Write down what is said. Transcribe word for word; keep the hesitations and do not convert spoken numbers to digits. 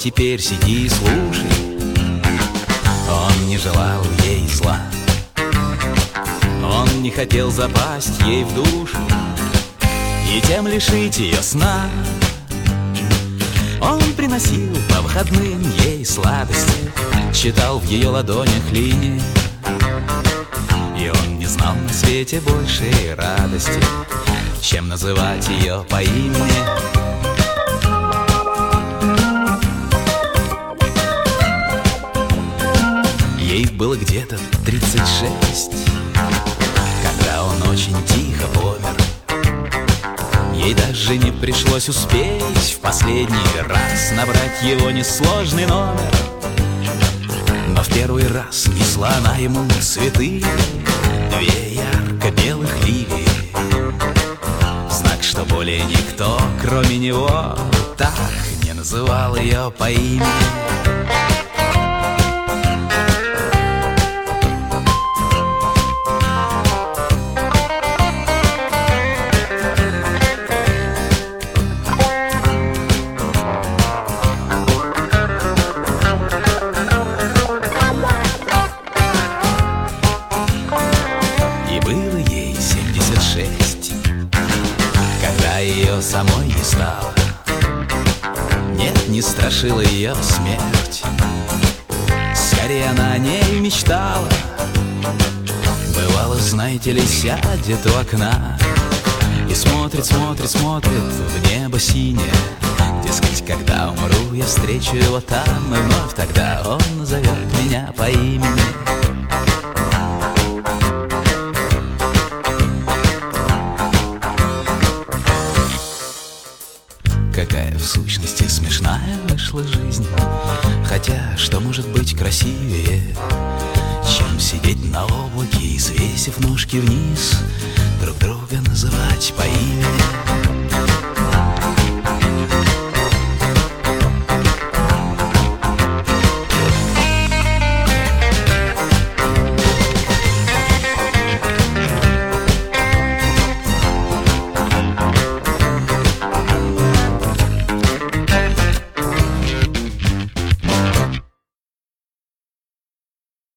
теперь сиди и слушай. Он не желал ей зла, он не хотел запасть ей в душу и тем лишить ее сна. Он приносил по выходным ей сладости, читал в ее ладонях линии, и он не знал на свете большей радости, чем называть ее по имени. Ей было где-то тридцать шесть, когда он очень тихо помер. Ей даже не пришлось успеть в последний раз набрать его несложный номер. Но в первый раз несла она ему цветы, две ярко-белых лилии, знак, что более никто, кроме него, так не называл ее по имени. Самой не стало, нет, не страшила ее смерть, скорее она о ней мечтала. Бывало, знаете ли, сядет у окна и смотрит, смотрит, смотрит в небо синее. Дескать, когда умру, я встречу его там, и вновь тогда он назовет меня по имени. Какая в сущности смешная вышла жизнь, хотя что может быть красивее, чем сидеть на облаке и, свесив ножки вниз, друг друга называть по имени.